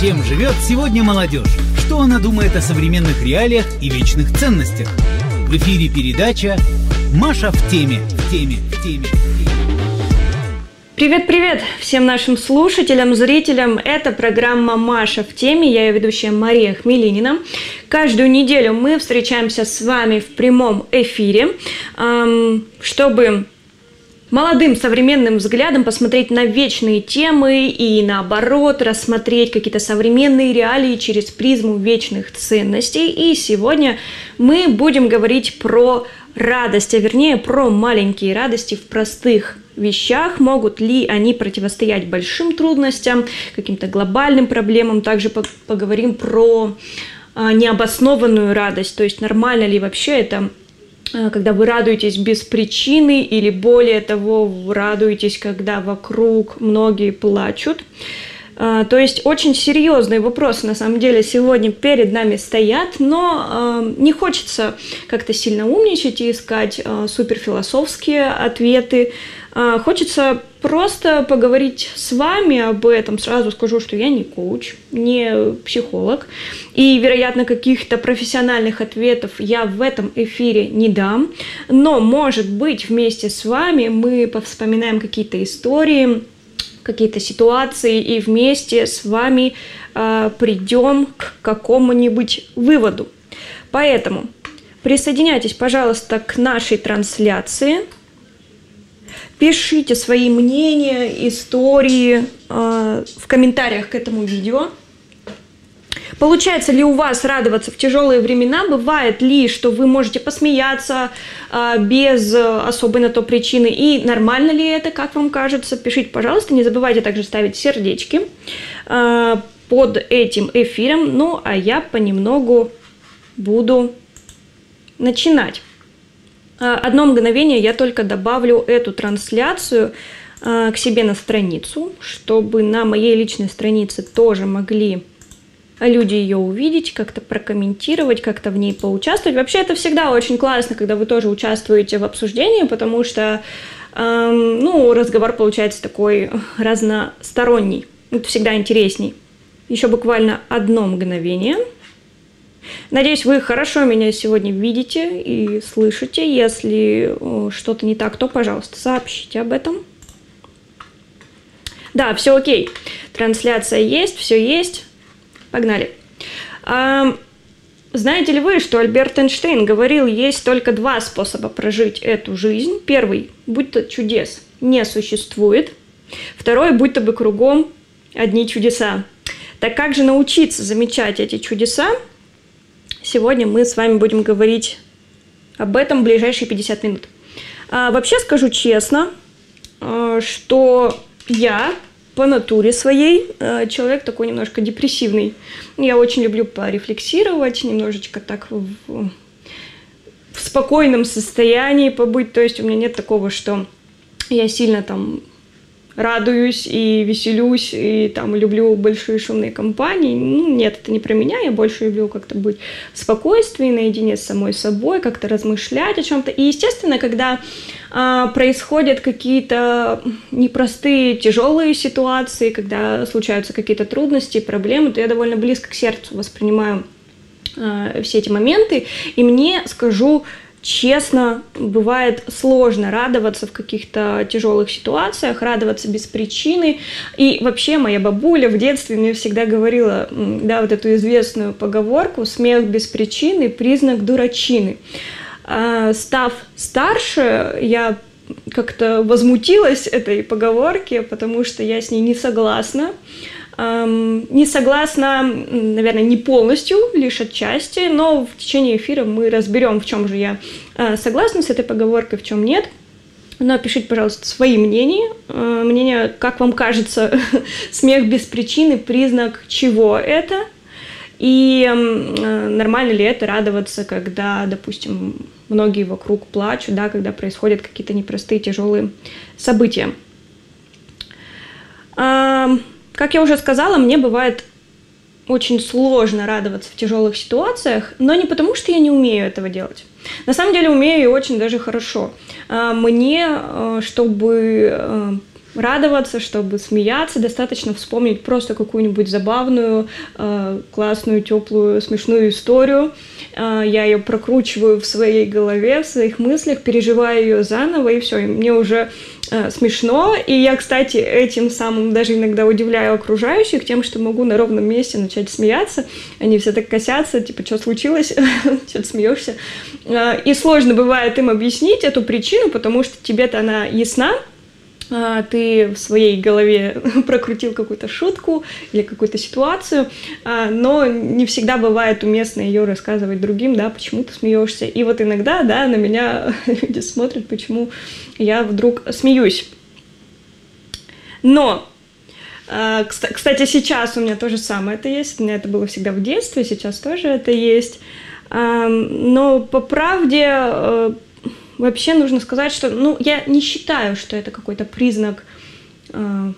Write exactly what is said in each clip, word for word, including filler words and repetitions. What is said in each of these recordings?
Чем живет сегодня молодежь? Что она думает о современных реалиях и вечных ценностях? В эфире передача «Маша в теме». В теме, в теме, в теме. Привет-привет всем нашим слушателям, зрителям. Это программа «Маша в теме». Я ее ведущая Мария Хмелинина. Каждую неделю мы встречаемся с вами в прямом эфире, чтобы молодым современным взглядом посмотреть на вечные темы и, наоборот, рассмотреть какие-то современные реалии через призму вечных ценностей. И сегодня мы будем говорить про радость, а вернее про маленькие радости в простых вещах. Могут ли они противостоять большим трудностям, каким-то глобальным проблемам. Также поговорим про необоснованную радость, то есть нормально ли вообще это, когда вы радуетесь без причины, или более того, вы радуетесь, когда вокруг многие плачут. То есть очень серьезные вопросы на самом деле сегодня перед нами стоят, но не хочется как-то сильно умничать и искать суперфилософские ответы. Хочется просто поговорить с вами об этом. Сразу скажу, что я не коуч, не психолог, и, вероятно, каких-то профессиональных ответов я в этом эфире не дам. Но, может быть, вместе с вами мы повспоминаем какие-то истории, какие-то ситуации, и вместе с вами э, придем к какому-нибудь выводу. Поэтому присоединяйтесь, пожалуйста, к нашей трансляции. Пишите свои мнения, истории э, в комментариях к этому видео. Получается ли у вас радоваться в тяжелые времена? Бывает ли, что вы можете посмеяться э, без особой на то причины? И нормально ли это, как вам кажется? Пишите, пожалуйста. Не забывайте также ставить сердечки э, под этим эфиром. Ну, а я понемногу буду начинать. Одно мгновение я только добавлю эту трансляцию э, к себе на страницу, чтобы на моей личной странице тоже могли люди ее увидеть, как-то прокомментировать, как-то в ней поучаствовать. Вообще это всегда очень классно, когда вы тоже участвуете в обсуждении, потому что э, ну, разговор получается такой разносторонний. Это всегда интересней. Еще буквально одно мгновение. Надеюсь, вы хорошо меня сегодня видите и слышите. Если что-то не так, то, пожалуйста, сообщите об этом. Да, все окей. Трансляция есть, все есть. Погнали. А, знаете ли вы, что Альберт Эйнштейн говорил, есть только два способа прожить эту жизнь. Первый, будто чудес не существует. Второй, будто бы кругом одни чудеса. Так как же научиться замечать эти чудеса? Сегодня мы с вами будем говорить об этом в ближайшие пятьдесят минут. А, вообще скажу честно, что я по натуре своей человек такой немножко депрессивный. Я очень люблю порефлексировать, немножечко так в, в спокойном состоянии побыть. То есть у меня нет такого, что я сильно там радуюсь и веселюсь, и там люблю большие шумные компании. Ну, нет, это не про меня, я больше люблю как-то быть в спокойствии, наедине с самой собой, как-то размышлять о чем-то. И, естественно, когда а, происходят какие-то непростые, тяжелые ситуации, когда случаются какие-то трудности, проблемы, то я довольно близко к сердцу воспринимаю а, все эти моменты. И мне, скажу честно, бывает сложно радоваться в каких-то тяжелых ситуациях, радоваться без причины. И вообще моя бабуля в детстве мне всегда говорила, да, вот эту известную поговорку «смех без причины – признак дурачины». А, став старше, я как-то возмутилась этой поговорке, потому что я с ней не согласна. Не согласна, наверное, не полностью, лишь отчасти, но в течение эфира мы разберем, в чем же я согласна с этой поговоркой, в чем нет. Но пишите, пожалуйста, свои мнения. Мнение, как вам кажется, смех без причины, признак чего это? И нормально ли это радоваться, когда, допустим, многие вокруг плачут, да, когда происходят какие-то непростые, тяжелые события. Как я уже сказала, мне бывает очень сложно радоваться в тяжелых ситуациях, но не потому, что я не умею этого делать. На самом деле умею и очень даже хорошо. Мне, чтобы радоваться, чтобы смеяться, достаточно вспомнить просто какую-нибудь забавную, э, классную, теплую, смешную историю. Э, я ее прокручиваю в своей голове, в своих мыслях, переживаю ее заново, и все, и мне уже э, смешно. И я, кстати, этим самым даже иногда удивляю окружающих тем, что могу на ровном месте начать смеяться. Они все так косятся, типа, что случилось? Что ты смеешься? Э, и сложно бывает им объяснить эту причину, потому что тебе-то она ясна. Ты в своей голове прокрутил какую-то шутку или какую-то ситуацию, но не всегда бывает уместно ее рассказывать другим, да, почему ты смеешься. И вот иногда, да, на меня люди смотрят, почему я вдруг смеюсь. Но, кстати, сейчас у меня то же самое это есть, у меня это было всегда в детстве, сейчас тоже это есть. Но по правде... Вообще нужно сказать, что, ну, я не считаю, что это какой-то признак э,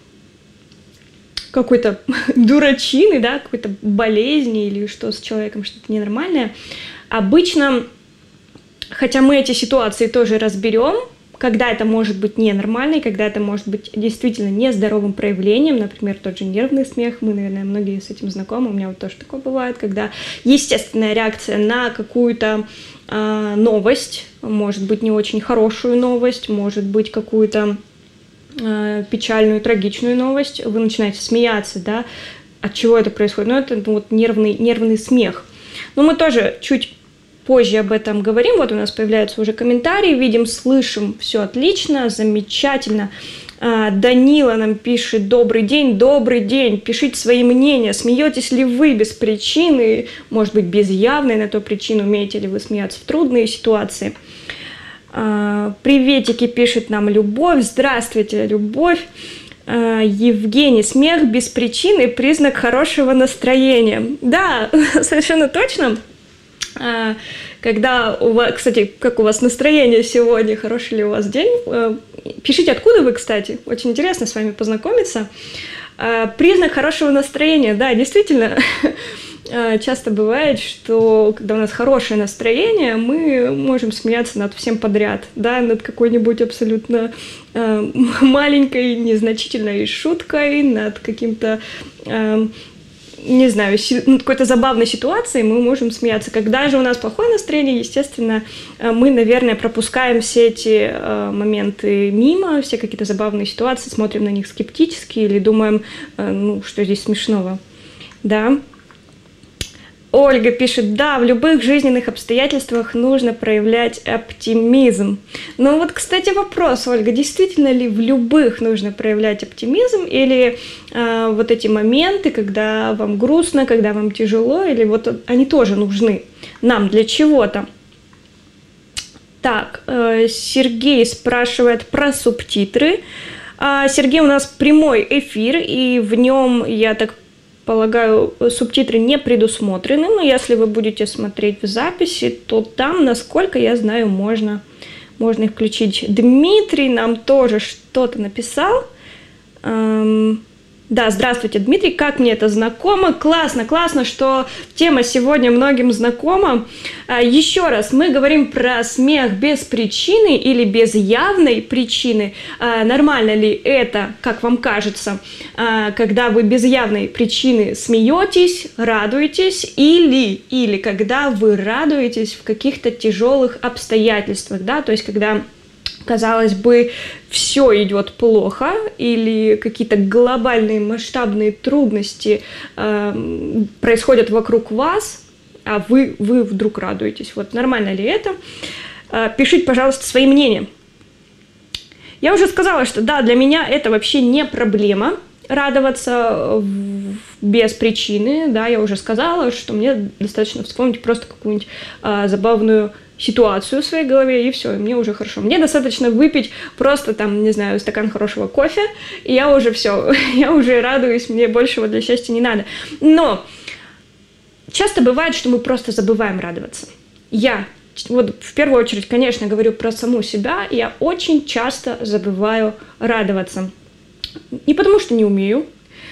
какой-то дурачины, да, какой-то болезни или что с человеком что-то ненормальное. Обычно, хотя мы эти ситуации тоже разберем, когда это может быть ненормально, и когда это может быть действительно нездоровым проявлением, например, тот же нервный смех, мы, наверное, многие с этим знакомы, у меня вот тоже такое бывает, когда естественная реакция на какую-то э, новость, может быть, не очень хорошую новость, может быть, какую-то э, печальную, трагичную новость, вы начинаете смеяться, да, от чего это происходит? Ну, это ну, вот нервный, нервный смех. Но мы тоже чуть позже об этом говорим, вот у нас появляются уже комментарии, видим, слышим, все отлично, замечательно. А, Данила нам пишет: добрый день, добрый день, пишите свои мнения, смеетесь ли вы без причины, может быть, без явной на то причины, умеете ли вы смеяться в трудные ситуации. А, приветики, пишет нам Любовь, здравствуйте, Любовь. А, Евгений: смех без причины – признак хорошего настроения. Да, совершенно точно. Когда у вас, кстати, как у вас настроение сегодня, хороший ли у вас день, пишите, откуда вы, кстати, очень интересно с вами познакомиться. Признак хорошего настроения, да, действительно, часто бывает, что когда у нас хорошее настроение, мы можем смеяться над всем подряд, да, над какой-нибудь абсолютно маленькой, незначительной шуткой, над каким-то... не знаю, какой-то забавной ситуации мы можем смеяться. Когда же у нас плохое настроение, естественно, мы, наверное, пропускаем все эти моменты мимо, все какие-то забавные ситуации, смотрим на них скептически или думаем, ну, что здесь смешного, да. Ольга пишет: да, в любых жизненных обстоятельствах нужно проявлять оптимизм. Ну вот, кстати, вопрос, Ольга, действительно ли в любых нужно проявлять оптимизм, или э, вот эти моменты, когда вам грустно, когда вам тяжело, или вот они тоже нужны нам для чего-то? Так, э, Сергей спрашивает про субтитры. Э, Сергей, у нас прямой эфир, и в нем, я так полагаю, субтитры не предусмотрены, но если вы будете смотреть в записи, то там, насколько я знаю, можно, можно их включить. Дмитрий нам тоже что-то написал. Эм, да, здравствуйте, Дмитрий, как мне это знакомо? Классно, классно, что тема сегодня многим знакома. А, еще раз, мы говорим про смех без причины или без явной причины. А, нормально ли это, как вам кажется, а, когда вы без явной причины смеетесь, радуетесь, или, или когда вы радуетесь в каких-то тяжелых обстоятельствах, да, то есть когда... казалось бы, все идет плохо, или какие-то глобальные масштабные трудности э, происходят вокруг вас, а вы, вы вдруг радуетесь. Вот нормально ли это? Э, пишите, пожалуйста, свои мнения. Я уже сказала, что да, для меня это вообще не проблема радоваться без причины. Да, я уже сказала, что мне достаточно вспомнить просто какую-нибудь э, забавную ситуацию в своей голове, и все, и мне уже хорошо. Мне достаточно выпить просто там, не знаю, стакан хорошего кофе, и я уже все, я уже радуюсь, мне большего для счастья не надо. Но часто бывает, что мы просто забываем радоваться. Я, вот в первую очередь, конечно, говорю про саму себя, я очень часто забываю радоваться. Не потому что не умею,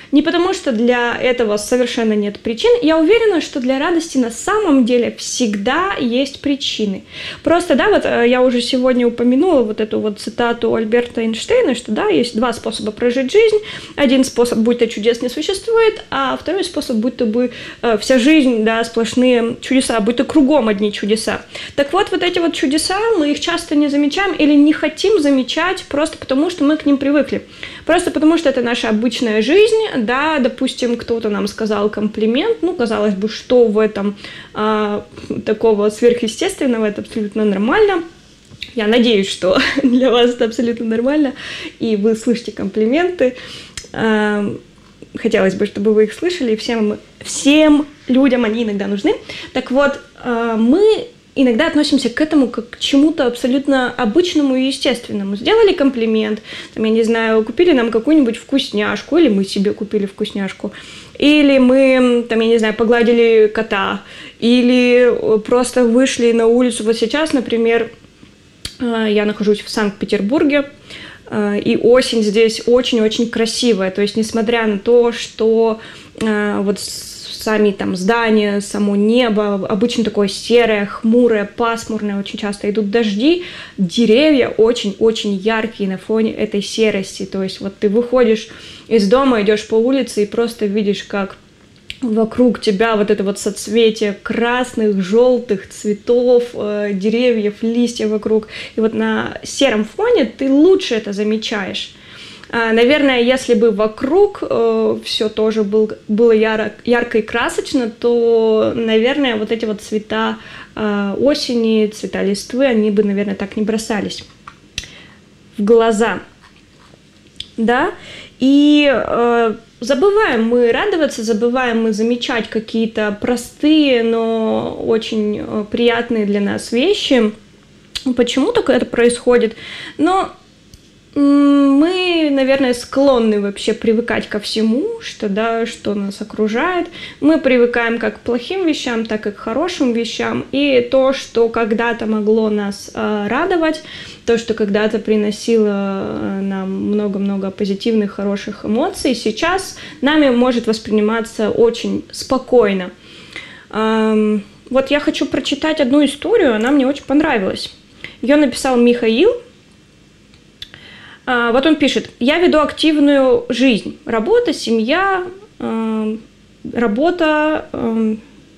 Не потому, что для этого совершенно нет причин. Я уверена, что для радости на самом деле всегда есть причины. Просто, да, вот я уже сегодня упомянула вот эту вот цитату Альберта Эйнштейна, что, да, есть два способа прожить жизнь. Один способ, будь то чудес не существует, а второй способ, будь то бы э, вся жизнь, да, сплошные чудеса, будь то кругом одни чудеса. Так вот, вот эти вот чудеса, мы их часто не замечаем или не хотим замечать просто потому, что мы к ним привыкли. Просто потому, что это наша обычная жизнь, да, допустим, кто-то нам сказал комплимент, ну, казалось бы, что в этом а, такого сверхъестественного, это абсолютно нормально. Я надеюсь, что для вас это абсолютно нормально, и вы слышите комплименты. А, хотелось бы, чтобы вы их слышали, и всем, всем людям они иногда нужны. Так вот, а, мы иногда относимся к этому как к чему-то абсолютно обычному и естественному. Сделали комплимент, там, я не знаю, купили нам какую-нибудь вкусняшку, или мы себе купили вкусняшку, или мы, там, я не знаю, погладили кота, или просто вышли на улицу. Вот сейчас, например, я нахожусь в Санкт-Петербурге, и осень здесь очень-очень красивая. То есть, несмотря на то, что вот сами там здания, само небо обычно такое серое, хмурое, пасмурное, очень часто идут дожди, деревья очень-очень яркие на фоне этой серости. То есть вот ты выходишь из дома, идешь по улице и просто видишь, как вокруг тебя вот это вот соцветие красных, желтых цветов, э, деревьев, листьев вокруг. И вот на сером фоне ты лучше это замечаешь. Наверное, если бы вокруг э, все тоже был, было яро, ярко и красочно, то, наверное, вот эти вот цвета э, осени, цвета листвы, они бы, наверное, так не бросались в глаза. Да? И э, забываем мы радоваться, забываем мы замечать какие-то простые, но очень э, приятные для нас вещи. Почему так это происходит? Но мы, наверное, склонны вообще привыкать ко всему, что, да, что нас окружает. Мы привыкаем как к плохим вещам, так и к хорошим вещам. И то, что когда-то могло нас э, радовать, то, что когда-то приносило э, нам много-много позитивных, хороших эмоций, сейчас нами может восприниматься очень спокойно. Эм, вот я хочу прочитать одну историю, она мне очень понравилась. Ее написал Михаил. Вот он пишет: «Я веду активную жизнь. Работа, семья, э, работа, э,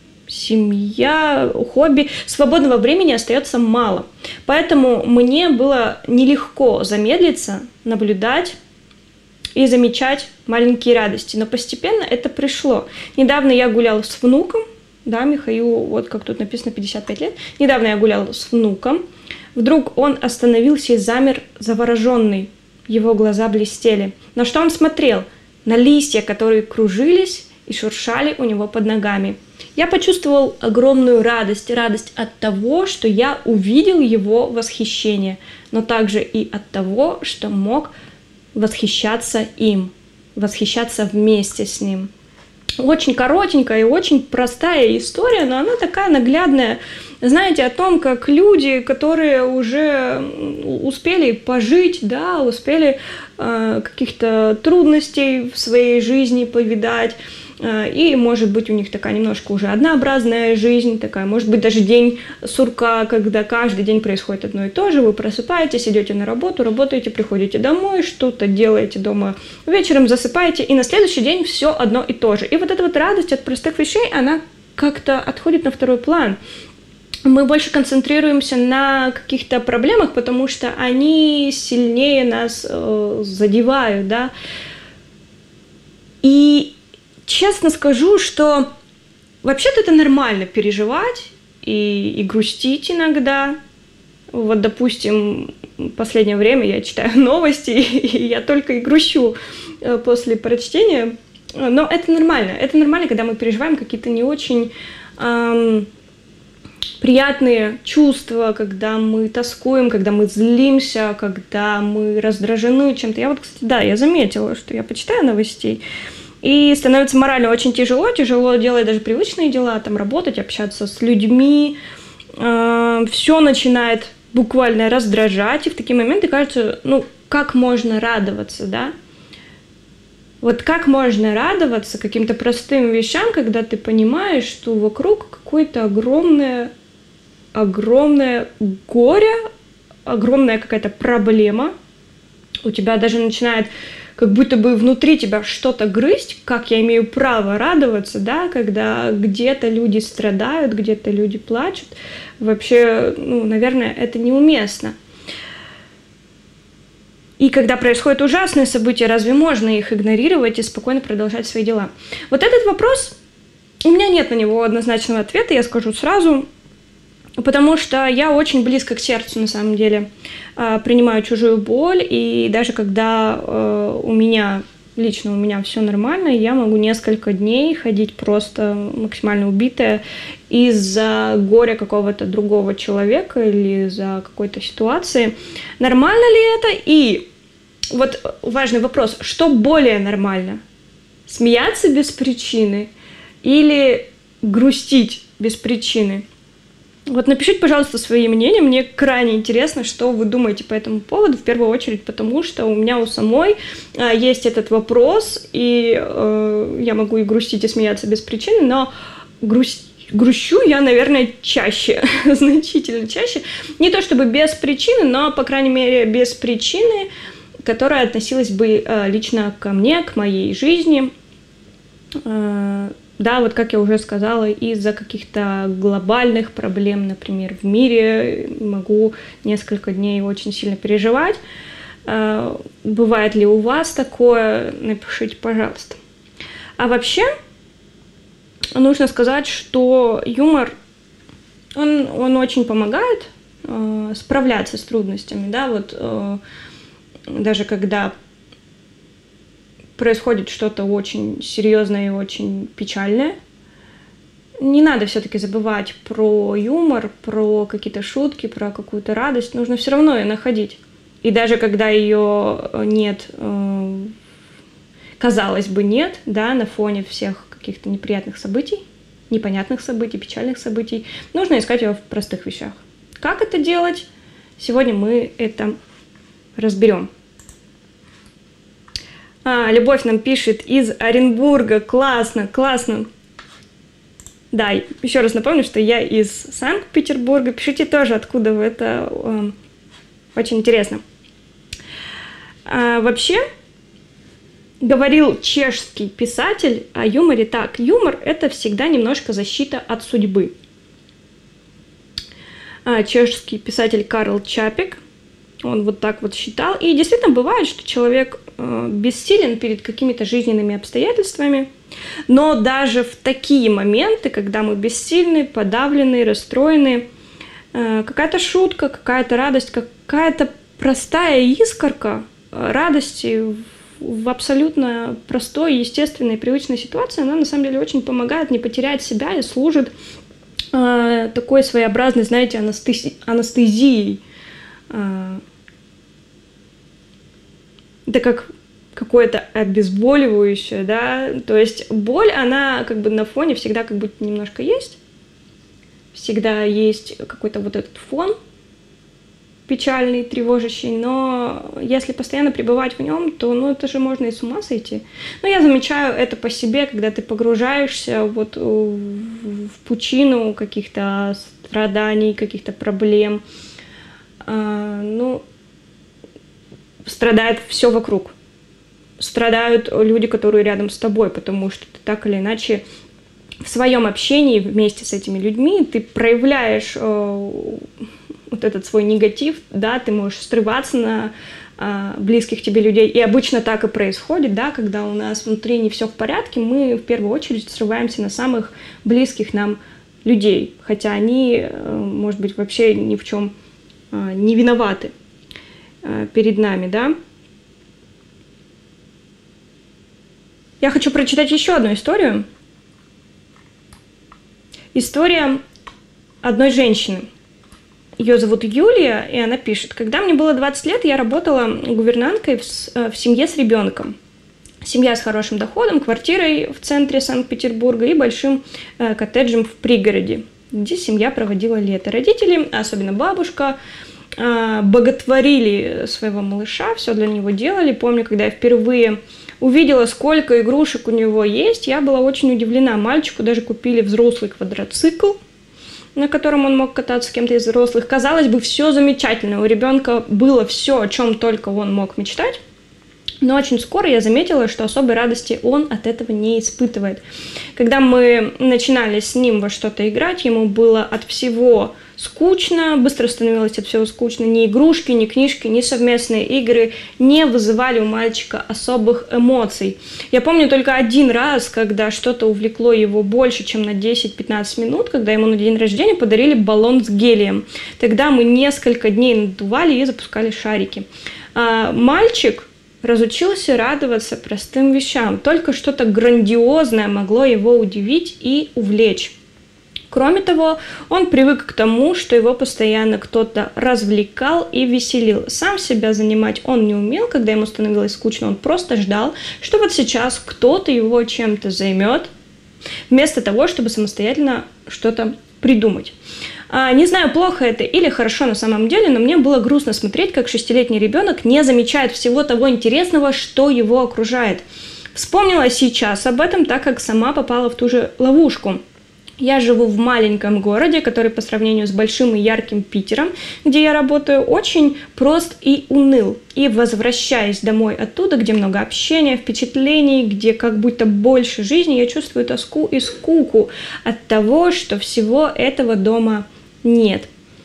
семья, хобби. Свободного времени остается мало. Поэтому мне было нелегко замедлиться, наблюдать и замечать маленькие радости. Но постепенно это пришло. Недавно я гулял с внуком». Да, Михаилу, вот как тут написано, пятьдесят пять лет. «Недавно я гулял с внуком. Вдруг он остановился и замер, завороженный. Его глаза блестели. На что он смотрел? На листья, которые кружились и шуршали у него под ногами. Я почувствовал огромную радость, радость от того, что я увидел его восхищение, но также и от того, что мог восхищаться им, восхищаться вместе с ним». Очень коротенькая и очень простая история, но она такая наглядная. Знаете, о том, как люди, которые уже успели пожить, да, успели э, каких-то трудностей в своей жизни повидать, э, и, может быть, у них такая немножко уже однообразная жизнь, такая, может быть, даже день сурка, когда каждый день происходит одно и то же, вы просыпаетесь, идете на работу, работаете, приходите домой, что-то делаете дома, вечером засыпаете, и на следующий день все одно и то же. И вот эта вот радость от простых вещей, она как-то отходит на второй план. Мы больше концентрируемся на каких-то проблемах, потому что они сильнее нас э, задевают, да. И честно скажу, что вообще-то это нормально переживать и, и грустить иногда. Вот, допустим, в последнее время я читаю новости, и я только и грущу э, после прочтения. Но это нормально. Это нормально, когда мы переживаем какие-то не очень Э, приятные чувства, когда мы тоскуем, когда мы злимся, когда мы раздражены чем-то. Я вот, кстати, да, я заметила, что я почитаю новостей, и становится морально очень тяжело, тяжело делать даже привычные дела, там работать, общаться с людьми, э, все начинает буквально раздражать, и в такие моменты кажется, ну, как можно радоваться, да? Вот как можно радоваться каким-то простым вещам, когда ты понимаешь, что вокруг какое-то огромное, огромное горе, огромная какая-то проблема, у тебя даже начинает как будто бы внутри тебя что-то грызть, как я имею право радоваться, да, когда где-то люди страдают, где-то люди плачут. Вообще, ну, наверное, это неуместно. И когда происходят ужасные события, разве можно их игнорировать и спокойно продолжать свои дела? Вот этот вопрос, у меня нет на него однозначного ответа, я скажу сразу, потому что я очень близко к сердцу, на самом деле, принимаю чужую боль, и даже когда у меня, лично у меня все нормально, я могу несколько дней ходить просто максимально убитая из-за горя какого-то другого человека или из-за какой-то ситуации. Нормально ли это? И вот важный вопрос, что более нормально? Смеяться без причины или грустить без причины? Вот напишите, пожалуйста, свои мнения, мне крайне интересно, что вы думаете по этому поводу, в первую очередь, потому что у меня у самой а, есть этот вопрос, и э, я могу и грустить, и смеяться без причины, но грусть, грущу я, наверное, чаще, значительно чаще, не то чтобы без причины, но, по крайней мере, без причины, которая относилась бы э, лично ко мне, к моей жизни. э, Да, вот как я уже сказала, из-за каких-то глобальных проблем, например, в мире, могу несколько дней очень сильно переживать. Бывает ли у вас такое? Напишите, пожалуйста. А вообще, нужно сказать, что юмор, он, он очень помогает э, справляться с трудностями, да, вот э, даже когда происходит что-то очень серьезное и очень печальное. Не надо все-таки забывать про юмор, про какие-то шутки, про какую-то радость. Нужно все равно ее находить. И даже когда ее нет, казалось бы, нет, да, на фоне всех каких-то неприятных событий, непонятных событий, печальных событий, нужно искать ее в простых вещах. Как это делать? Сегодня мы это разберем. А, Любовь нам пишет из Оренбурга. Классно, классно. Да, еще раз напомню, что я из Санкт-Петербурга. Пишите тоже, откуда вы, это э, очень интересно. А, вообще, говорил чешский писатель о юморе так. Юмор – это всегда немножко защита от судьбы. А, чешский писатель Карл Чапек, он вот так вот считал. И действительно бывает, что человек э, бессилен перед какими-то жизненными обстоятельствами, но даже в такие моменты, когда мы бессильны, подавлены, расстроены, э, какая-то шутка, какая-то радость, какая-то простая искорка радости в, в абсолютно простой, естественной, привычной ситуации, она на самом деле очень помогает не потерять себя и служит э, такой своеобразной, знаете, анестези- анестезией. Это как какое-то обезболивающее, да, то есть боль, она как бы на фоне всегда как будто немножко есть, всегда есть какой-то вот этот фон печальный, тревожащий, но если постоянно пребывать в нем, то, ну, это же можно и с ума сойти. Но я замечаю это по себе, когда ты погружаешься вот в пучину каких-то страданий, каких-то проблем, ну, страдает все вокруг. Страдают люди, которые рядом с тобой, потому что ты так или иначе в своем общении вместе с этими людьми ты проявляешь э, вот этот свой негатив, да, ты можешь срываться на э, близких тебе людей. И обычно так и происходит, да, когда у нас внутри не все в порядке, мы в первую очередь срываемся на самых близких нам людей, хотя они, э, может быть, вообще ни в чем э, не виноваты э, перед нами, да. Я хочу прочитать еще одну историю. История одной женщины. Ее зовут Юлия, и она пишет: «Когда мне было двадцать лет, я работала гувернанткой в, в семье с ребенком. Семья с хорошим доходом, квартирой в центре Санкт-Петербурга и большим э, коттеджем в пригороде, где семья проводила лето. Родители, особенно бабушка, э, боготворили своего малыша, все для него делали. Помню, когда я впервые увидела, сколько игрушек у него есть, я была очень удивлена. Мальчику даже купили взрослый квадроцикл, на котором он мог кататься с кем-то из взрослых. Казалось бы, все замечательно. У ребенка было все, о чем только он мог мечтать. Но очень скоро я заметила, что особой радости он от этого не испытывает. Когда мы начинали с ним во что-то играть, ему было от всего скучно, быстро становилось от всего скучно. Ни игрушки, ни книжки, ни совместные игры не вызывали у мальчика особых эмоций. Я помню только один раз, когда что-то увлекло его больше, чем на десять-пятнадцать минут, когда ему на день рождения подарили баллон с гелием. Тогда мы несколько дней надували и запускали шарики. А мальчик разучился радоваться простым вещам. Только что-то грандиозное могло его удивить и увлечь. Кроме того, он привык к тому, что его постоянно кто-то развлекал и веселил. Сам себя занимать он не умел, когда ему становилось скучно, он просто ждал, что вот сейчас кто-то его чем-то займет, вместо того, чтобы самостоятельно что-то придумать. Не знаю, плохо это или хорошо на самом деле, но мне было грустно смотреть, как шестилетний ребенок не замечает всего того интересного, что его окружает. Вспомнила сейчас об этом, так как сама попала в ту же ловушку. Я живу в маленьком городе, который по сравнению с большим и ярким Питером, где я работаю, очень прост и уныл. И возвращаясь домой оттуда, где много общения, впечатлений, где как будто больше жизни, я чувствую тоску и скуку от того, что всего этого дома нет.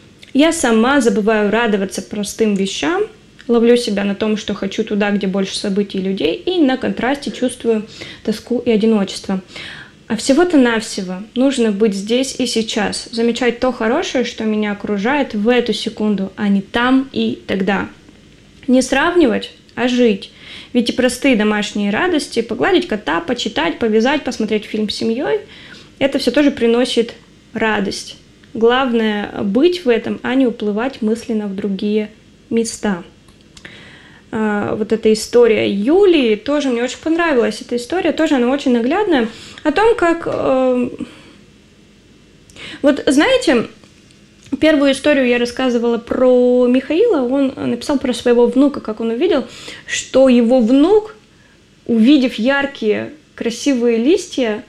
Я сама забываю радоваться простым вещам, ловлю себя на том, что хочу туда, где больше событий и людей, и на контрасте чувствую тоску и одиночество. А всего-то навсего нужно быть здесь и сейчас, замечать то хорошее, что меня окружает в эту секунду, а не там и тогда. Не сравнивать, а жить. Ведь и простые домашние радости, погладить кота, почитать, повязать, посмотреть фильм с семьей, это все тоже приносит радость. Главное быть в этом, а не уплывать мысленно в другие места. Вот эта история Юлии тоже мне очень понравилась. Эта история тоже, она очень наглядная. О том, как... Э... Вот знаете, первую историю я рассказывала про Михаила. Он написал про своего внука, как он увидел, что его внук, увидев яркие, красивые листья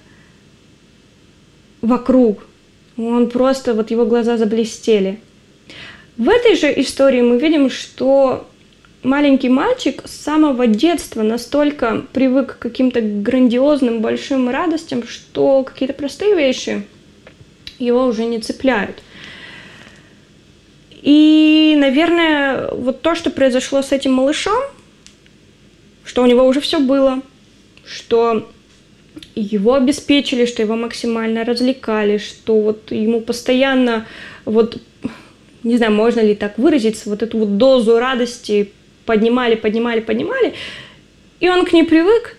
вокруг, он просто, вот его глаза заблестели. В этой же истории мы видим, что маленький мальчик с самого детства настолько привык к каким-то грандиозным, большим радостям, что какие-то простые вещи его уже не цепляют. И, наверное, вот то, что произошло с этим малышом, что у него уже все было, что его обеспечили, что его максимально развлекали, что вот ему постоянно, вот, не знаю, можно ли так выразиться, вот эту вот дозу радости поднимали, поднимали, поднимали, и он к ней привык,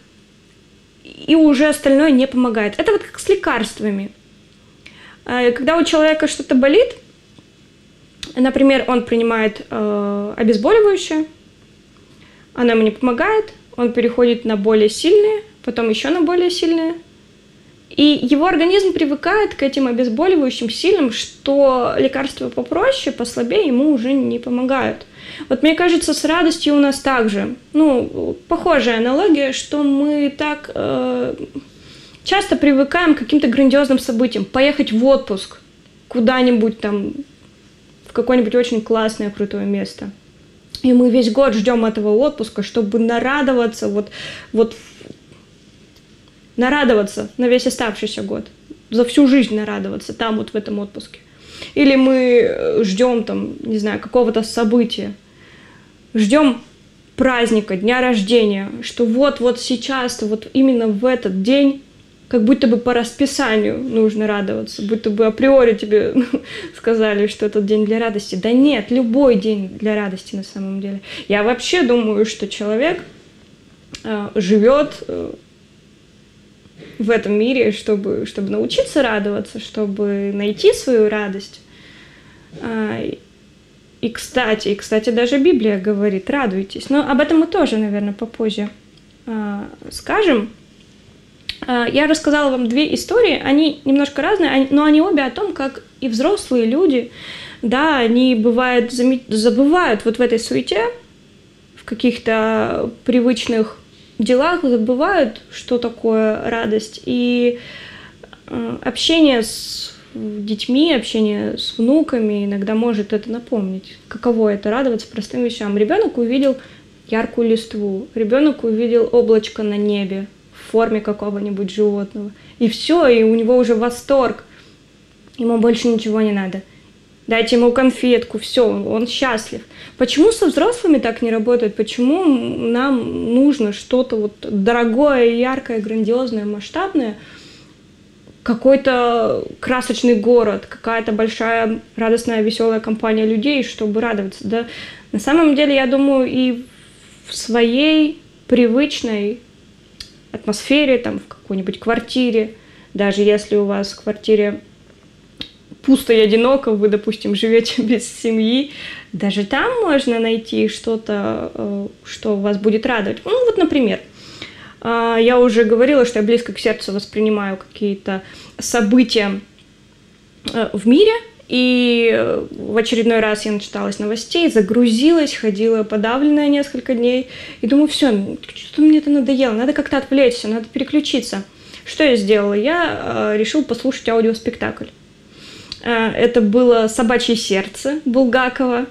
и уже остальное не помогает. Это вот как с лекарствами. Когда у человека что-то болит, например, он принимает э, обезболивающее, оно ему не помогает, он переходит на более сильные, потом еще на более сильные, и его организм привыкает к этим обезболивающим сильным, что лекарства попроще, послабее ему уже не помогают. Вот мне кажется, с радостью у нас также, ну, похожая аналогия, что мы так э, часто привыкаем к каким-то грандиозным событиям, поехать в отпуск куда-нибудь там, в какое-нибудь очень классное, крутое место. И мы весь год ждем этого отпуска, чтобы нарадоваться, вот, вот нарадоваться на весь оставшийся год, за всю жизнь нарадоваться там вот в этом отпуске. Или мы ждем там, не знаю, какого-то события, ждем праздника, дня рождения, что вот-вот сейчас, вот именно в этот день, как будто бы по расписанию нужно радоваться, будто бы априори тебе сказали, что этот день для радости. Да нет, любой день для радости на самом деле. Я вообще думаю, что человек э, живет э, в этом мире, чтобы, чтобы научиться радоваться, чтобы найти свою радость. Э, и, кстати, и, кстати, даже Библия говорит, радуйтесь. Но об этом мы тоже, наверное, попозже э, скажем. Я рассказала вам две истории, они немножко разные, но они обе о том, как и взрослые люди, да, они бывает забывают вот в этой суете, в каких-то привычных делах забывают, что такое радость, и общение с детьми, общение с внуками иногда может это напомнить, каково это радоваться простым вещам. Ребенок увидел яркую листву, ребенок увидел облачко на небе в форме какого-нибудь животного, и все, и у него уже восторг, ему больше ничего не надо. Дайте ему конфетку, все, он счастлив. Почему со взрослыми так не работает? Почему нам нужно что-то вот дорогое, яркое, грандиозное, масштабное? Какой-то красочный город, какая-то большая, радостная, веселая компания людей, чтобы радоваться. Да? На самом деле, я думаю, и в своей привычной атмосфере, там, в какой-нибудь квартире, даже если у вас в квартире пусто и одиноко, вы, допустим, живете без семьи, даже там можно найти что-то, что вас будет радовать. Ну, вот, например, я уже говорила, что я близко к сердцу воспринимаю какие-то события в мире, и в очередной раз я начиталась новостей, загрузилась, ходила подавленная несколько дней, и думаю, все, что-то мне это надоело, надо как-то отвлечься, надо переключиться. Что я сделала? Я решила послушать аудиоспектакль. Это было «Собачье сердце» Булгакова.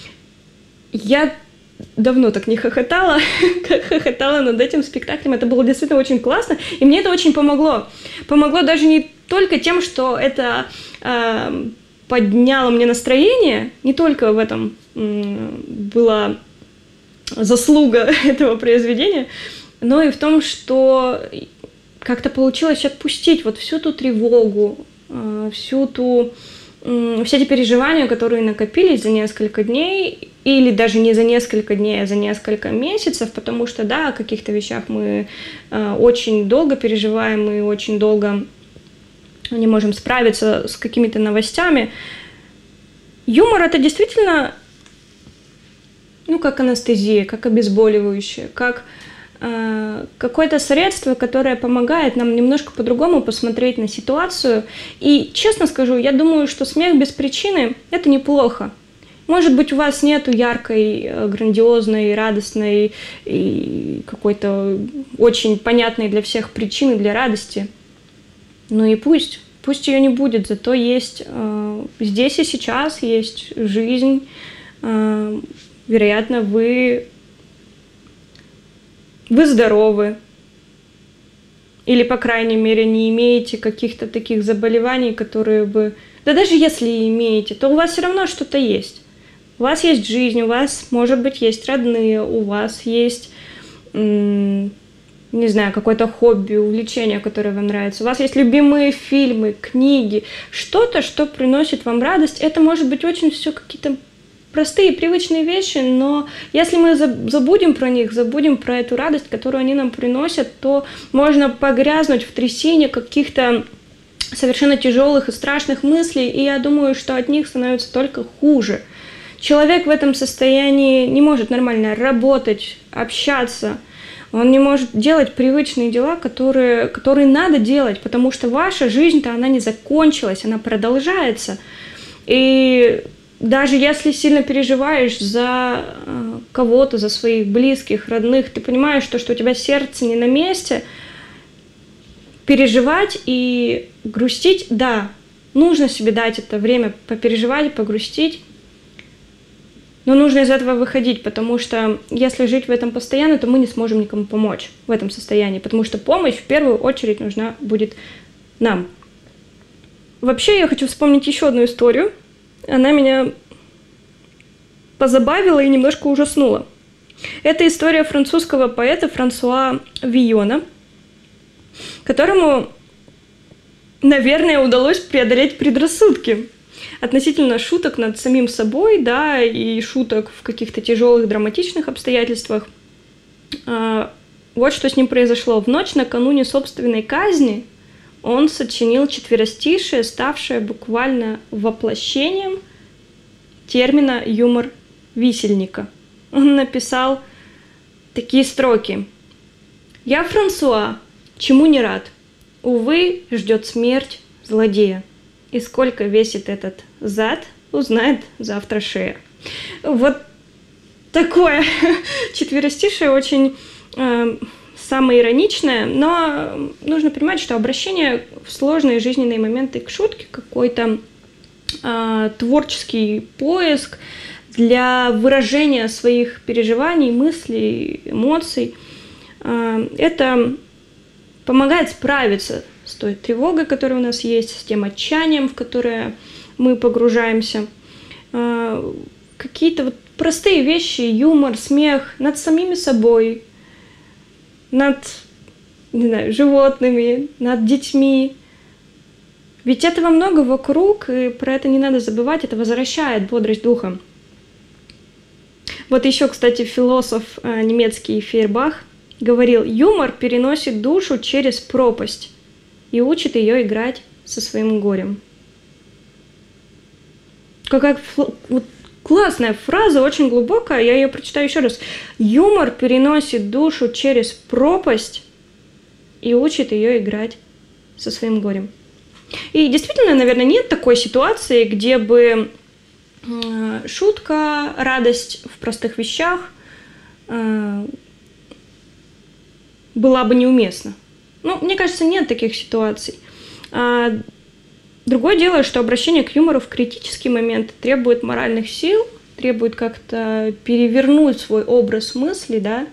Я давно так не хохотала, как хохотала над этим спектаклем. Это было действительно очень классно, и мне это очень помогло. Помогло даже не только тем, что это э, подняло мне настроение, не только в этом э, была заслуга этого произведения, но и в том, что как-то получилось отпустить вот всю ту тревогу, всю ту, все эти переживания, которые накопились за несколько дней, или даже не за несколько дней, а за несколько месяцев, потому что, да, о каких-то вещах мы очень долго переживаем и очень долго не можем справиться с какими-то новостями. Юмор – это действительно, ну, как анестезия, как обезболивающее, как какое-то средство, которое помогает нам немножко по-другому посмотреть на ситуацию. И, честно скажу, я думаю, что смех без причины – это неплохо. Может быть, у вас нету яркой, грандиозной, радостной и какой-то очень понятной для всех причины для радости. Ну и пусть. Пусть ее не будет, зато есть э, здесь и сейчас, есть жизнь. Э, вероятно, вы... Вы здоровы, или, по крайней мере, не имеете каких-то таких заболеваний, которые бы... Да даже если и имеете, то у вас все равно что-то есть. У вас есть жизнь, у вас, может быть, есть родные, у вас есть, м- не знаю, какое-то хобби, увлечение, которое вам нравится. У вас есть любимые фильмы, книги, что-то, что приносит вам радость. Это может быть очень все какие-то простые, привычные вещи, но если мы забудем про них, забудем про эту радость, которую они нам приносят, то можно погрязнуть в трясине каких-то совершенно тяжелых и страшных мыслей, и я думаю, что от них становится только хуже. Человек в этом состоянии не может нормально работать, общаться, он не может делать привычные дела, которые, которые надо делать, потому что ваша жизнь-то, она не закончилась, она продолжается. И даже если сильно переживаешь за кого-то, за своих близких, родных, ты понимаешь, что, что у тебя сердце не на месте, переживать и грустить, да, нужно себе дать это время попереживать, погрустить, но нужно из этого выходить, потому что если жить в этом постоянно, то мы не сможем никому помочь в этом состоянии, потому что помощь в первую очередь нужна будет нам. Вообще, я хочу вспомнить еще одну историю. Она меня позабавила и немножко ужаснула. Это история французского поэта Франсуа Вийона, которому, наверное, удалось преодолеть предрассудки относительно шуток над самим собой, да, и шуток в каких-то тяжелых драматичных обстоятельствах. Вот что с ним произошло. В ночь накануне собственной казни он сочинил четверостишие, ставшее буквально воплощением термина «юмор висельника». Он написал такие строки. «Я Франсуа, чему не рад? Увы, ждет смерть злодея. И сколько весит этот зад, узнает завтра шея». Вот такое четверостишее, очень э, самоироничное, но нужно понимать, что обращение в сложные жизненные моменты к шутке, какой-то э, творческий поиск для выражения своих переживаний, мыслей, эмоций, э, это помогает справиться с той тревогой, которая у нас есть, с тем отчаянием, в которое мы погружаемся. Э, какие-то вот простые вещи, юмор, смех над самими собой, над, не знаю, животными, над детьми. Ведь этого много вокруг, и про это не надо забывать, это возвращает бодрость духа. Вот еще, кстати, философ э, немецкий Фейербах говорил: юмор переносит душу через пропасть и учит ее играть со своим горем. Какая вот классная фраза, очень глубокая, я ее прочитаю еще раз. Юмор переносит душу через пропасть и учит ее играть со своим горем. И действительно, наверное, нет такой ситуации, где бы э, шутка, радость в простых вещах э, была бы неуместна. Ну, мне кажется, нет таких ситуаций. А другое дело, что обращение к юмору в критический момент требует моральных сил, требует как-то перевернуть свой образ мысли, да.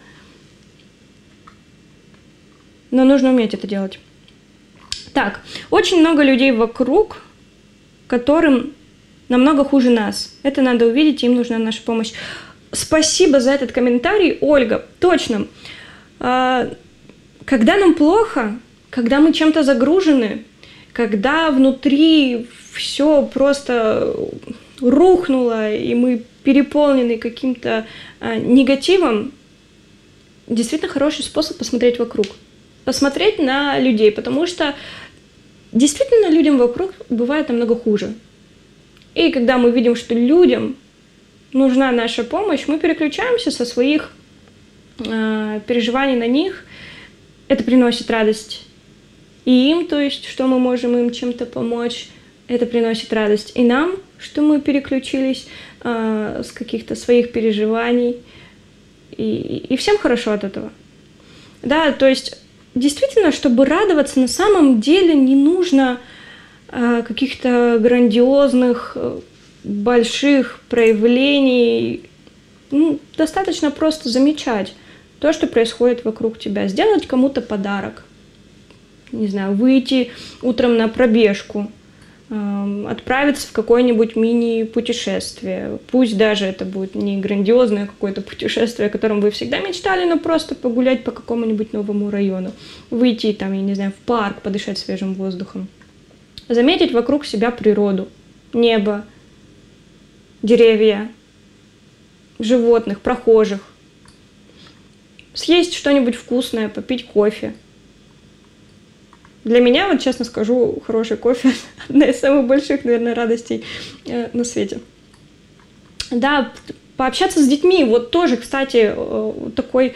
Но нужно уметь это делать. Так, очень много людей вокруг, которым намного хуже нас. Это надо увидеть, им нужна наша помощь. Спасибо за этот комментарий, Ольга. Точно. Когда нам плохо, когда мы чем-то загружены, когда внутри все просто рухнуло, и мы переполнены каким-то негативом, действительно хороший способ посмотреть вокруг. Посмотреть на людей, потому что действительно людям вокруг бывает намного хуже. И когда мы видим, что людям нужна наша помощь, мы переключаемся со своих э, переживаний на них. Это приносит радость и им, то есть, что мы можем им чем-то помочь. Это приносит радость и нам, что мы переключились э, с каких-то своих переживаний. И, и всем хорошо от этого. Да, то есть действительно, чтобы радоваться, на самом деле не нужно э, каких-то грандиозных, э, больших проявлений. Ну, достаточно просто замечать то, что происходит вокруг тебя. Сделать кому-то подарок. Не знаю, выйти утром на пробежку. Э, отправиться в какое-нибудь мини-путешествие. Пусть даже это будет не грандиозное какое-то путешествие, о котором вы всегда мечтали, но просто погулять по какому-нибудь новому району. Выйти там, я не знаю, в парк, подышать свежим воздухом. Заметить вокруг себя природу. Небо, деревья, животных, прохожих. Съесть что-нибудь вкусное, попить кофе. Для меня, вот честно скажу, хороший кофе – одна из самых больших, наверное, радостей э, на свете. Да, пообщаться с детьми. Вот тоже, кстати, э, такой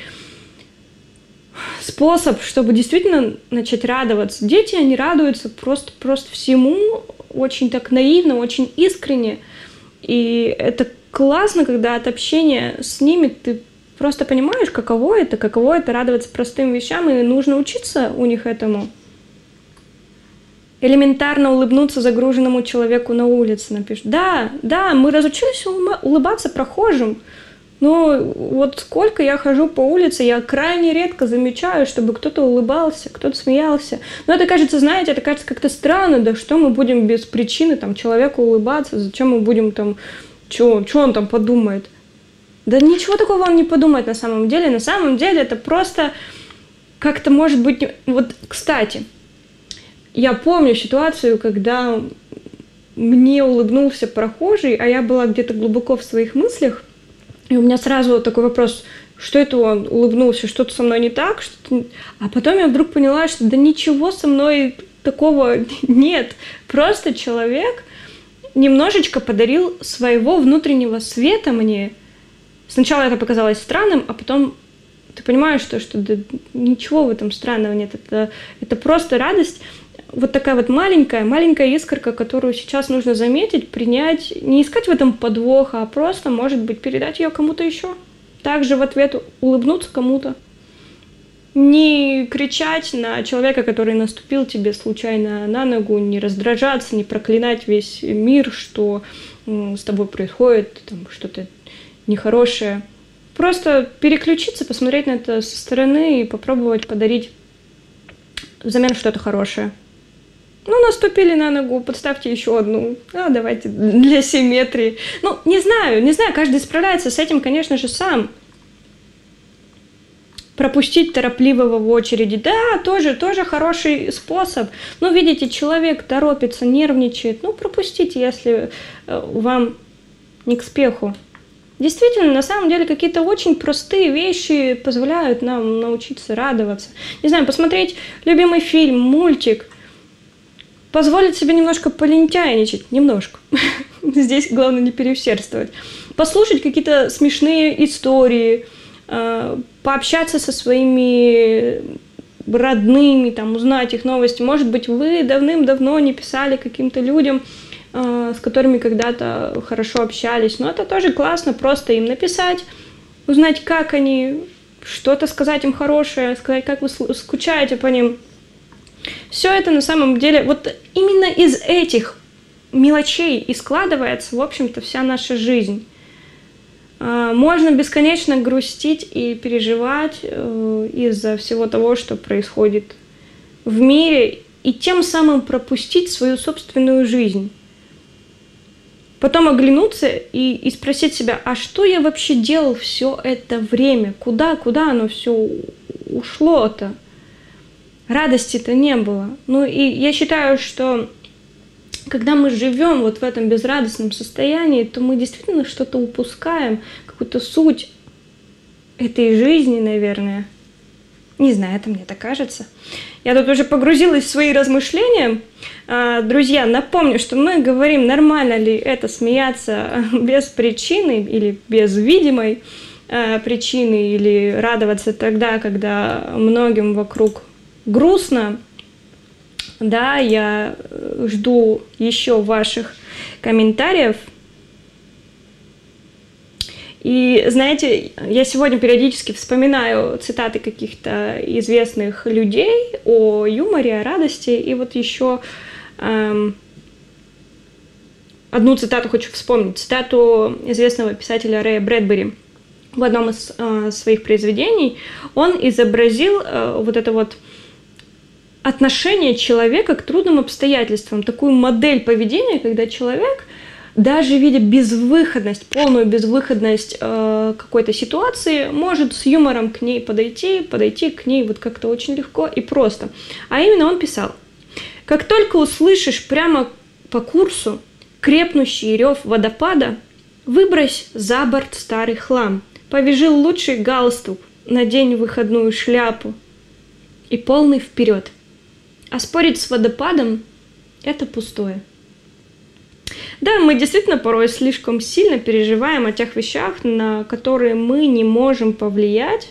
способ, чтобы действительно начать радоваться. Дети, они радуются просто, просто всему, очень так наивно, очень искренне. И это классно, когда от общения с ними ты просто понимаешь, каково это, каково это радоваться простым вещам, и нужно учиться у них этому. Элементарно улыбнуться загруженному человеку на улице, напишут. Да, да, мы разучились улыбаться прохожим, но вот сколько я хожу по улице, я крайне редко замечаю, чтобы кто-то улыбался, кто-то смеялся. Но это кажется, знаете, это кажется как-то странно, да что мы будем без причины там человеку улыбаться, зачем мы будем там, что он там подумает? Да ничего такого он не подумает на самом деле, на самом деле это просто как-то может быть, вот, кстати, я помню ситуацию, когда мне улыбнулся прохожий, а я была где-то глубоко в своих мыслях, и у меня сразу такой вопрос, что это он улыбнулся, что-то со мной не так, что-то... А потом я вдруг поняла, что да ничего со мной такого нет, просто человек немножечко подарил своего внутреннего света мне. Сначала это показалось странным, а потом ты понимаешь, что, что да, ничего в этом странного нет, это, это просто радость. Вот такая вот маленькая, маленькая искорка, которую сейчас нужно заметить, принять, не искать в этом подвоха, а просто, может быть, передать ее кому-то еще. Также в ответ улыбнуться кому-то. Не кричать на человека, который наступил тебе случайно на ногу, не раздражаться, не проклинать весь мир, что с тобой происходит, там, что-то нехорошее. Просто переключиться, посмотреть на это со стороны и попробовать подарить взамен что-то хорошее. Ну, наступили на ногу, подставьте еще одну. А, давайте для симметрии. Ну, не знаю, не знаю, каждый справляется с этим, конечно же, сам. Пропустить торопливого в очереди. Да, тоже, тоже хороший способ. Ну, видите, человек торопится, нервничает. Ну, пропустите, если вам не к спеху. Действительно, на самом деле, какие-то очень простые вещи позволяют нам научиться радоваться. Не знаю, посмотреть любимый фильм, мультик. Позволить себе немножко полентяйничать. Немножко. Здесь главное не переусердствовать. Послушать какие-то смешные истории. Пообщаться со своими родными, там, узнать их новости. Может быть, вы давным-давно не писали каким-то людям, с которыми когда-то хорошо общались. Но это тоже классно, просто им написать, узнать, как они, что-то сказать им хорошее, сказать, как вы скучаете по ним. Все это на самом деле, вот именно из этих мелочей и складывается, в общем-то, вся наша жизнь. Можно бесконечно грустить и переживать из-за всего того, что происходит в мире, и тем самым пропустить свою собственную жизнь. Потом оглянуться и, и спросить себя, а что я вообще делал все это время? Куда, куда оно все ушло-то? Радости-то не было. Ну и я считаю, что когда мы живем вот в этом безрадостном состоянии, то мы действительно что-то упускаем, какую-то суть этой жизни, наверное. Не знаю, это мне так кажется. Я тут уже погрузилась в свои размышления. Друзья, напомню, что мы говорим, нормально ли это смеяться без причины или без видимой причины, или радоваться тогда, когда многим вокруг грустно. Да, я жду еще ваших комментариев. И, знаете, я сегодня периодически вспоминаю цитаты каких-то известных людей о юморе, о радости. И вот еще эм, одну цитату хочу вспомнить. Цитату известного писателя Рэя Брэдбери. В одном из э, своих произведений он изобразил э, вот это вот отношение человека к трудным обстоятельствам, такую модель поведения, когда человек, даже видя безвыходность, полную безвыходность э, какой-то ситуации, может с юмором к ней подойти, подойти к ней вот как-то очень легко и просто. А именно он писал: «Как только услышишь прямо по курсу крепнущий рев водопада, выбрось за борт старый хлам, повяжи лучший галстук, надень выходную шляпу и полный вперед. А спорить с водопадом – это пустое». Да, мы действительно порой слишком сильно переживаем о тех вещах, на которые мы не можем повлиять.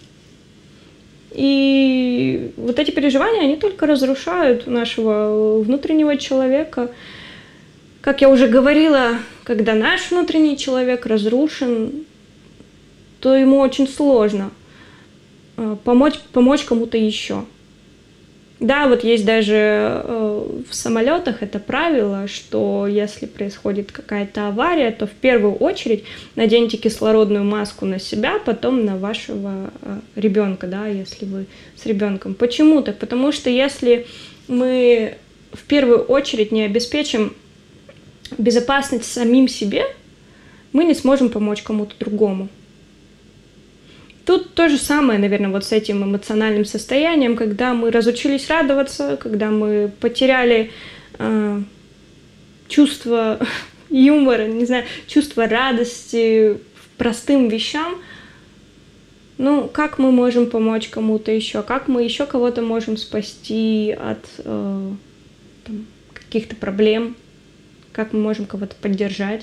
И вот эти переживания, они только разрушают нашего внутреннего человека. Как я уже говорила, когда наш внутренний человек разрушен, то ему очень сложно помочь, помочь кому-то еще. Да, вот есть даже э, в самолетах это правило, что если происходит какая-то авария, то в первую очередь наденьте кислородную маску на себя, потом на вашего э, ребенка, да, если вы с ребенком. Почему так? Потому что если мы в первую очередь не обеспечим безопасность самим себе, мы не сможем помочь кому-то другому. Тут то же самое, наверное, вот с этим эмоциональным состоянием, когда мы разучились радоваться, когда мы потеряли э, чувство юмора, не знаю, чувство радости простым вещам. Ну, как мы можем помочь кому-то еще? Как мы еще кого-то можем спасти от э, там, каких-то проблем? Как мы можем кого-то поддержать?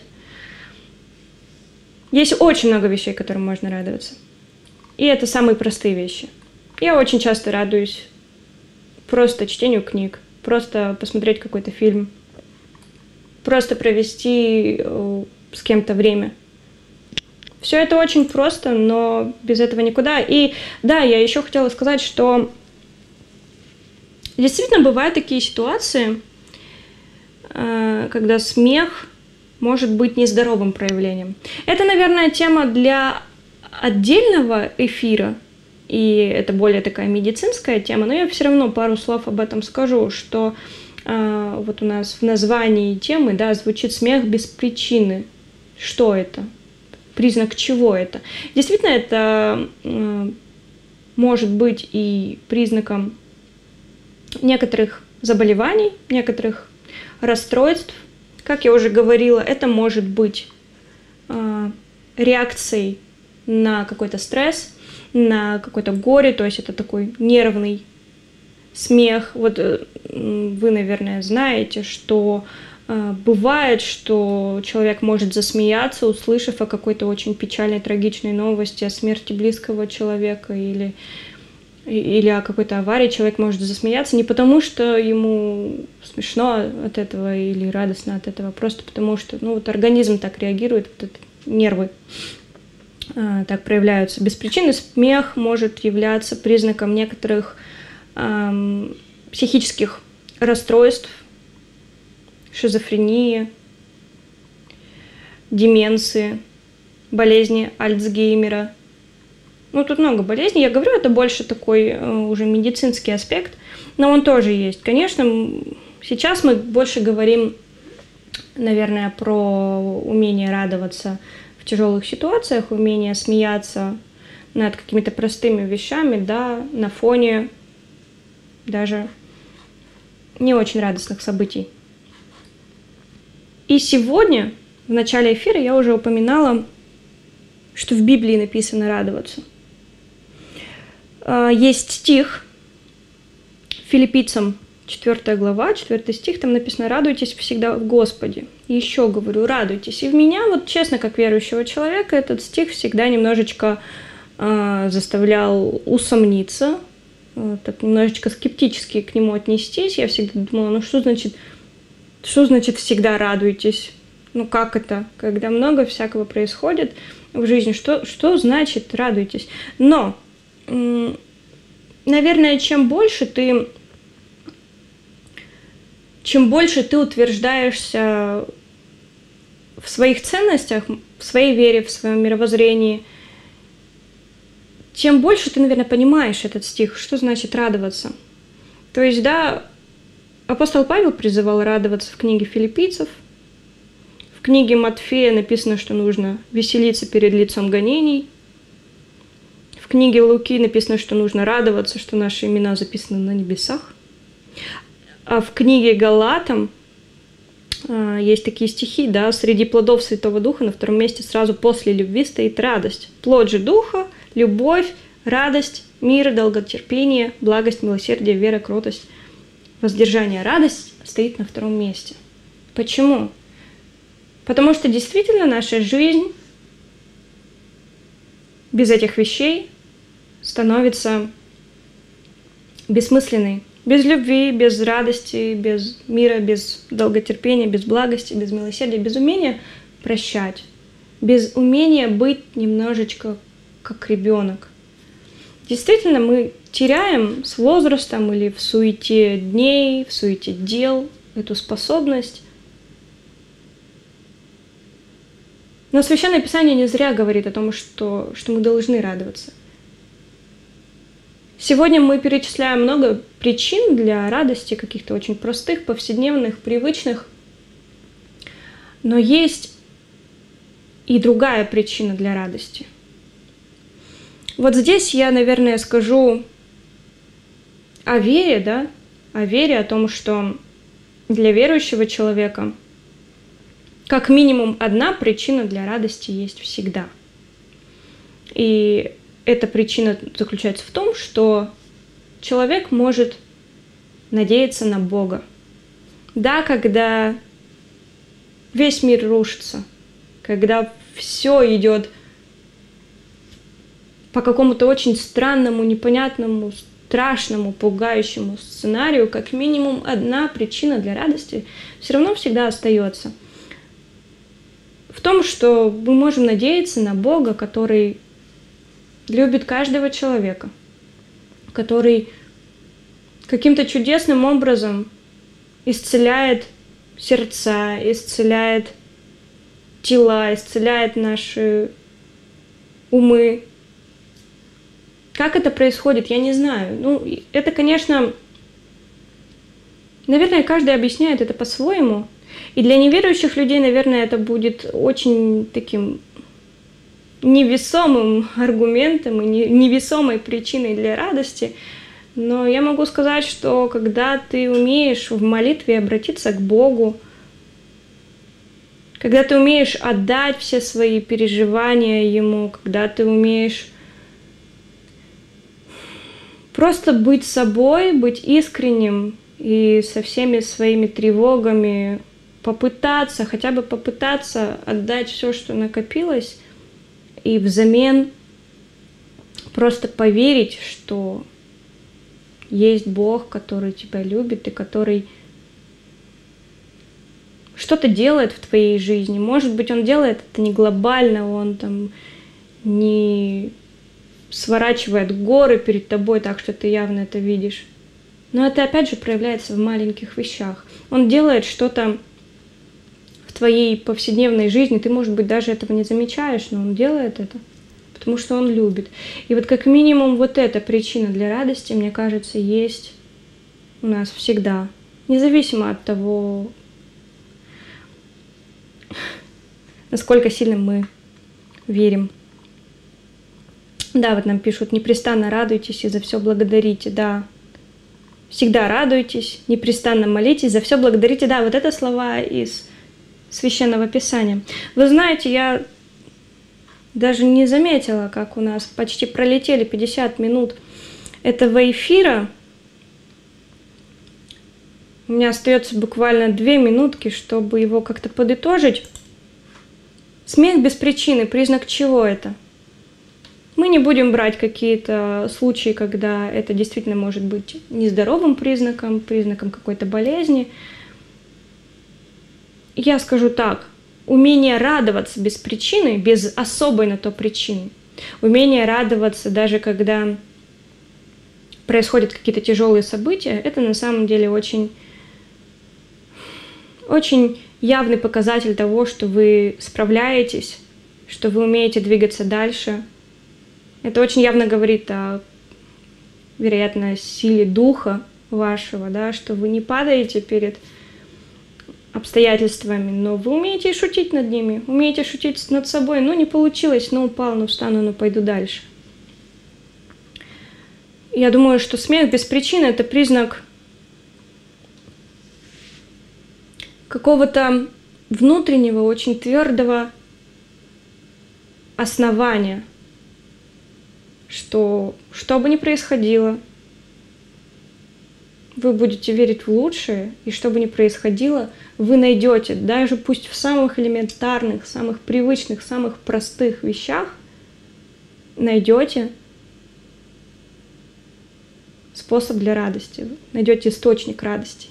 Есть очень много вещей, которым можно радоваться. И это самые простые вещи. Я очень часто радуюсь просто чтению книг, просто посмотреть какой-то фильм, просто провести э, с кем-то время. Все это очень просто, но без этого никуда. И да, я еще хотела сказать, что действительно бывают такие ситуации, когда смех может быть нездоровым проявлением. Это, наверное, тема для отдельного эфира, и это более такая медицинская тема, но я все равно пару слов об этом скажу, что э, вот у нас в названии темы, да, звучит смех без причины. Что это? Признак чего это? Действительно, это э, может быть и признаком некоторых заболеваний, некоторых расстройств. Как я уже говорила, это может быть э, реакцией на какой-то стресс, на какое-то горе, то есть это такой нервный смех. Вот э, вы, наверное, знаете, что э, бывает, что человек может засмеяться, услышав о какой-то очень печальной, трагичной новости, о смерти близкого человека или, или о какой-то аварии. Человек может засмеяться не потому, что ему смешно от этого или радостно от этого, просто потому что ну, вот организм так реагирует, вот это, нервы так проявляются. Без причины смех может являться признаком некоторых эм, психических расстройств, шизофрении, деменции, болезни Альцгеймера. Ну, тут много болезней. Я говорю, это больше такой э, уже медицинский аспект, но он тоже есть. Конечно, сейчас мы больше говорим, наверное, про умение радоваться в тяжелых ситуациях, умение смеяться над какими-то простыми вещами, да, на фоне даже не очень радостных событий. И сегодня, в начале эфира, я уже упоминала, что в Библии написано радоваться. Есть стих Филиппийцам, четвёртая глава, четвёртый стих, там написано «Радуйтесь всегда в Господе». И еще говорю, радуйтесь. И в меня, вот честно, как верующего человека, этот стих всегда немножечко э, заставлял усомниться, э, так немножечко скептически к нему отнестись. Я всегда думала, ну что значит, что значит всегда радуйтесь? Ну как это? Когда много всякого происходит в жизни, что, что значит радуйтесь? Но, э, наверное, чем больше ты... Чем больше ты утверждаешься в своих ценностях, в своей вере, в своем мировоззрении, тем больше ты, наверное, понимаешь этот стих, что значит радоваться. То есть, да, апостол Павел призывал радоваться в книге Филиппийцев, в книге Матфея написано, что нужно веселиться перед лицом гонений, в книге Луки написано, что нужно радоваться, что наши имена записаны на небесах. А в книге Галатам а, есть такие стихи, да, среди плодов Святого Духа на втором месте сразу после любви стоит радость. Плод же Духа, любовь, радость, мир, долготерпение, благость, милосердие, вера, кротость, воздержание. Радость стоит на втором месте. Почему? Потому что действительно наша жизнь без этих вещей становится бессмысленной. Без любви, без радости, без мира, без долготерпения, без благости, без милосердия, без умения прощать, без умения быть немножечко как ребенок. Действительно, мы теряем с возрастом или в суете дней, в суете дел эту способность. Но Священное Писание не зря говорит о том, что, что мы должны радоваться. Сегодня мы перечисляем много причин для радости, каких-то очень простых, повседневных, привычных. Но есть и другая причина для радости. Вот здесь я, наверное, скажу о вере, да, о вере, о том, что для верующего человека как минимум одна причина для радости есть всегда. И эта причина заключается в том, что человек может надеяться на Бога. Да, когда весь мир рушится, когда все идет по какому-то очень странному, непонятному, страшному, пугающему сценарию, как минимум одна причина для радости все равно всегда остается. в том, что мы можем надеяться на Бога, который любит каждого человека, который каким-то чудесным образом исцеляет сердца, исцеляет тела, исцеляет наши умы. Как это происходит, я не знаю. Ну, это, конечно, наверное, каждый объясняет это по-своему. И для неверующих людей, наверное, это будет очень таким невесомым аргументом и невесомой причиной для радости. Но я могу сказать, что когда ты умеешь в молитве обратиться к Богу, когда ты умеешь отдать все свои переживания Ему, когда ты умеешь просто быть собой, быть искренним и со всеми своими тревогами попытаться, хотя бы попытаться отдать все, что накопилось, и взамен просто поверить, что есть Бог, который тебя любит и который что-то делает в твоей жизни. Может быть, Он делает это не глобально, Он там не сворачивает горы перед тобой так, что ты явно это видишь. Но это опять же проявляется в маленьких вещах. Он делает что-то в твоей повседневной жизни, ты, может быть, даже этого не замечаешь, но Он делает это, потому что Он любит. И вот как минимум вот эта причина для радости, мне кажется, есть у нас всегда. Независимо от того, насколько сильно мы верим. Да, вот нам пишут: непрестанно радуйтесь и за все благодарите. Да, всегда радуйтесь, непрестанно молитесь, за все благодарите. Да, вот это слова из Священного Писания. Вы знаете, я даже не заметила, как у нас почти пролетели пятьдесят минут этого эфира. У меня остается буквально две минутки, чтобы его как-то подытожить. Смех без причины, признак чего это? Мы не будем брать какие-то случаи, когда это действительно может быть нездоровым признаком, признаком какой-то болезни. Я скажу так: умение радоваться без причины, без особой на то причины, умение радоваться даже когда происходят какие-то тяжелые события, это на самом деле очень, очень явный показатель того, что вы справляетесь, что вы умеете двигаться дальше. Это очень явно говорит о, вероятно, силе духа вашего, да, что вы не падаете перед обстоятельствами, но вы умеете и шутить над ними, умеете шутить над собой. Ну, не получилось, ну, упал, ну, встану, ну, пойду дальше. Я думаю, что смех без причины – это признак какого-то внутреннего, очень твердого основания, что, что бы ни происходило, вы будете верить в лучшее, и что бы ни происходило, вы найдете, даже пусть в самых элементарных, самых привычных, самых простых вещах, найдете способ для радости, найдете источник радости.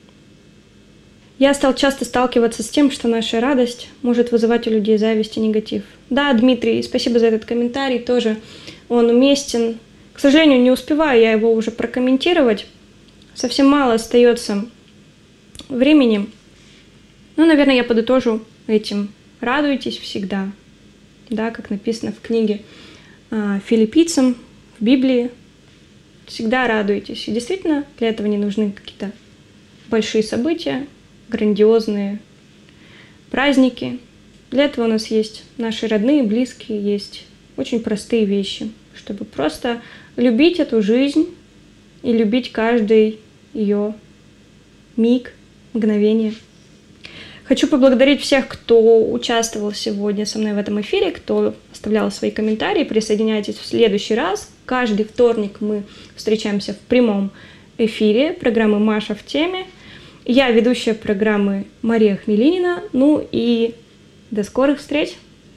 Я стал часто сталкиваться с тем, что наша радость может вызывать у людей зависть и негатив. Да, Дмитрий, спасибо за этот комментарий, тоже он уместен. К сожалению, не успеваю я его уже прокомментировать. Совсем мало остается времени. Ну, наверное, я подытожу этим. Радуйтесь всегда. Да, как написано в книге Филиппийцам, в Библии. Всегда радуйтесь. И действительно, для этого не нужны какие-то большие события, грандиозные праздники. Для этого у нас есть наши родные, близкие, есть очень простые вещи, чтобы просто любить эту жизнь и любить каждый ее миг, мгновение. Хочу поблагодарить всех, кто участвовал сегодня со мной в этом эфире, кто оставлял свои комментарии. Присоединяйтесь в следующий раз. Каждый вторник мы встречаемся в прямом эфире программы «Маша в теме». Я ведущая программы Мария Хмелинина. Ну и до скорых встреч!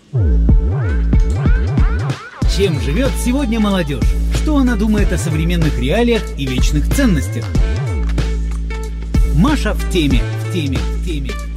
Чем живет сегодня молодежь? Что она думает о современных реалиях и вечных ценностях? Маша в теме, в теме, в теме.